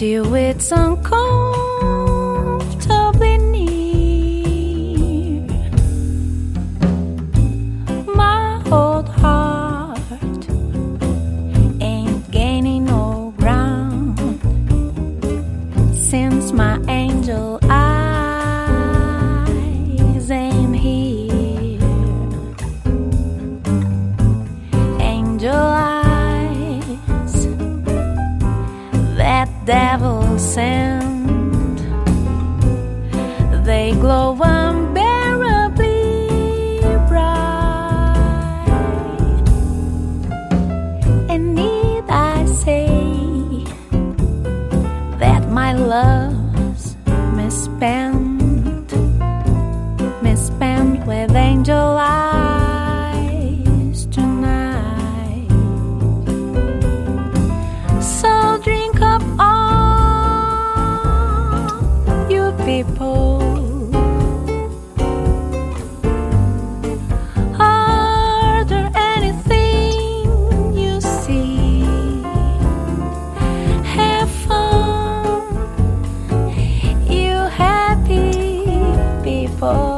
till it's uncomfortably near. My old heart ain't gaining no ground since my angel eyes ain't here. Angel eyes, that devil sent, they glow unbearably bright. And need I say that my love's misspent with angel eyes tonight. So drink up all you people. Are there anything you see? Have fun, you happy people.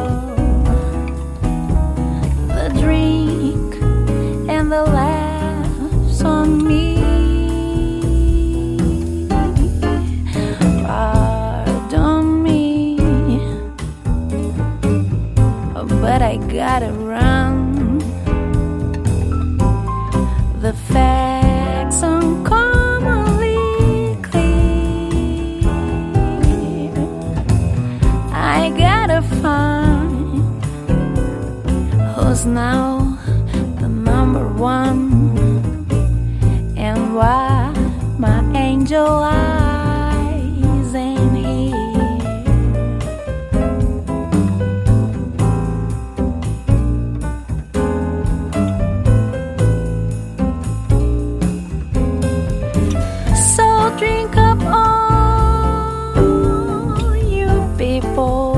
The drink and the laughs on me. But I gotta run. The facts uncommonly clear. I gotta find who's now the number one, and why my angel eyes ain't here. Drink up all you people.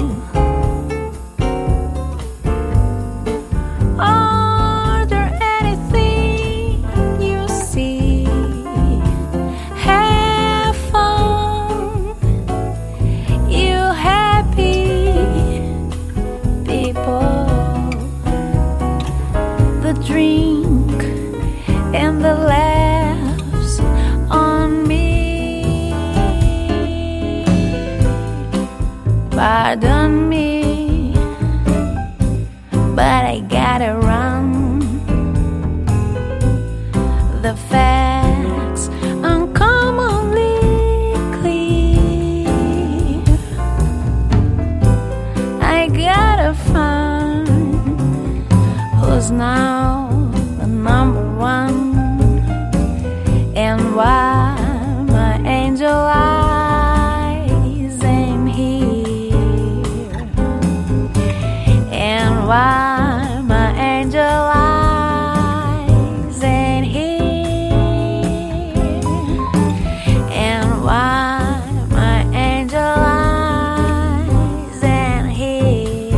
Are there anything you see? Have fun, you happy people. The drink and the laughs on me. Pardon me, but I gotta run. The facts uncommonly clear. I gotta find who's now the number one, and why my angel eyes ain't here, and why my angel eyes ain't here, and why my angel eyes ain't here.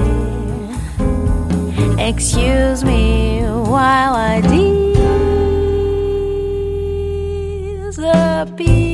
Excuse me while I disappear.